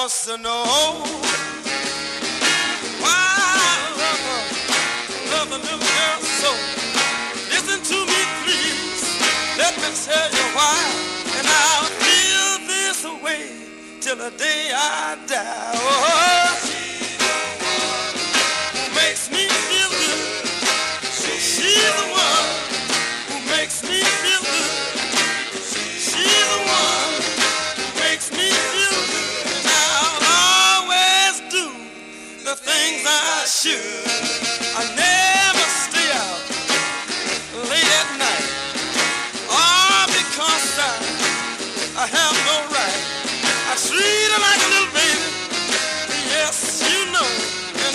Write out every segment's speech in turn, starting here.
wants to know why I love a little girl so. Listen to me, please. Let me tell you why. And I'll feel this way till the day I die. Oh, she's the one who makes me feel good. She's the one who makes me feel good. She's the one who makes me feel good. And I'll always do the things I should. I never stay out late at night. All because I have no right. I treat her like a little baby. Yes, you know. And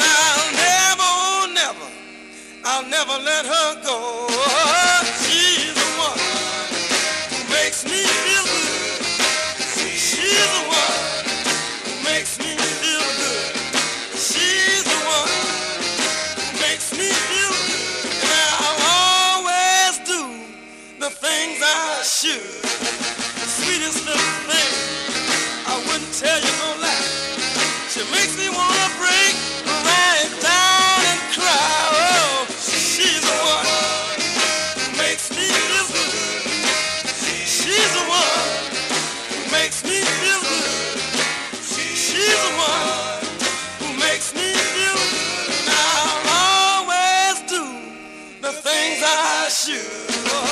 I'll never let her go. She's the one who makes me feel good. She's the one who makes me feel good. She's the one who makes me feel good. And I'll always do the things I should. The sweetest little thing, I wouldn't tell you no lie. She makes me wanna break right down and cry. Oh, she's the one who makes me feel good. She's the one who makes me feel good. She's the one who makes me feel good. And I'll always do the things I should.